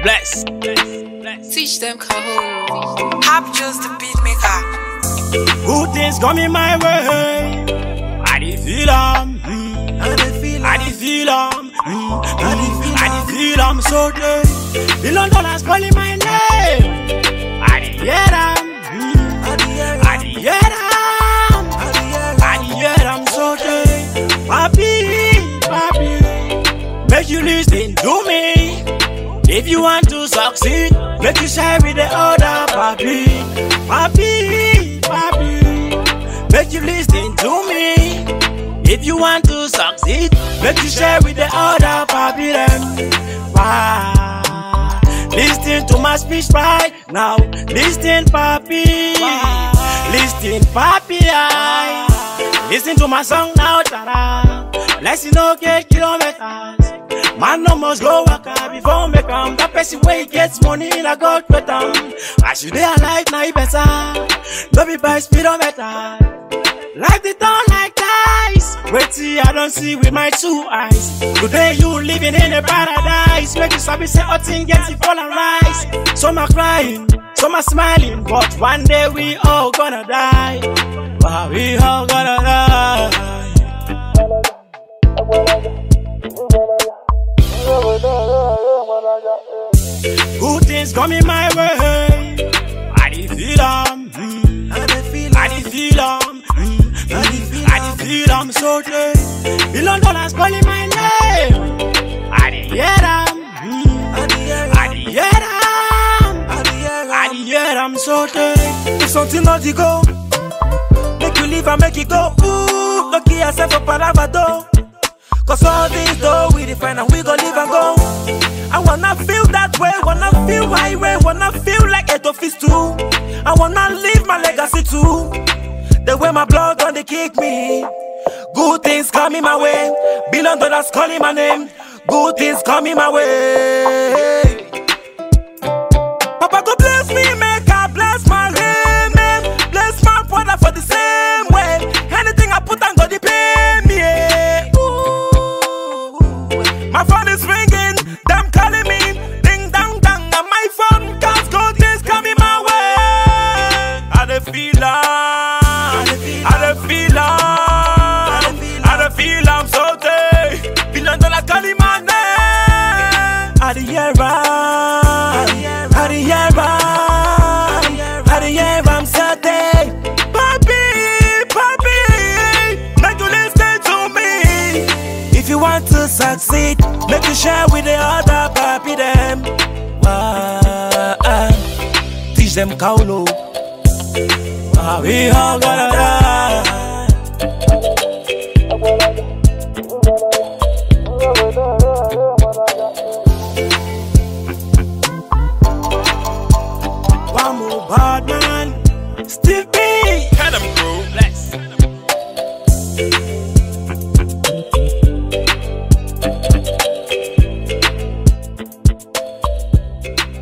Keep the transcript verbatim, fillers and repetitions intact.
Bless. Teach them code. Hap just the beat maker. Good things coming my way. I dey feel 'em. Mm. I dey feel I dey feel 'em. Mm. I dey feel 'em so day. The London has calling my name. I dey hear 'em. Mm. I dey hear I dey hear 'em. I dey hear I dey hear 'em so day. Papi, papi, make you listen to me. If you want to succeed, make you share with the other, papi. Papi, papi, make you listen to me. If you want to succeed, make you share with the other, papi them. Wow. Listen to my speech right now. Listen, papi. Listen, papi. I. Listen to my song now, tada. Let's no get kilometers. Man no must go work hard before me come. That person where he gets money, I got better. I should be alive now, he better. Don't be by speedometer. Like the town like dice. Wait till I don't see with my two eyes. Today you living in a paradise. Make you sabi say all things get it fall and rise. Some are crying, some are smiling, but one day we all gonna die. Wow, we all gonna die. Good things coming my way. I dey feel 'em. Mm. I dey feel I dey feel 'em. Mm. I dey feel I dey feel 'em so day. The London has calling my name. I dey hear 'em. Mm. I dey hear I dey hear 'em. I dey hear I dey hear 'em so day. If something not to go, make you leave and make it go. Ooh, lucky yourself up Palavado. Cause all these though we define and we gon' live and go. I wanna feel that way, wanna feel my way, wanna feel like it office too. I wanna leave my legacy too. The way my blood gonna kick me. Good things coming my way. Billion dollars calling my name. Good things coming my way. Papa go bless me, make I bless my name. Bless my brother for the same way. Anything I put on God, pay me. Yeah. Ooh. My phone is ringing, them calling me. Ding dong dong, and my phone cause good things coming my way. I dey feel 'em, I dey feel 'em, I dey feel 'em so day. Billion dollars calling my name. I dey hear 'em, I dey hear 'em, I dey hear 'em so day. Papi, papi, make you listen to me. If you want to succeed, make you share with the other papi them. Uh, uh, teach them kaulo. Uh, we all gonna die. One more bad man, Steve B. Cut them, bro. Bless.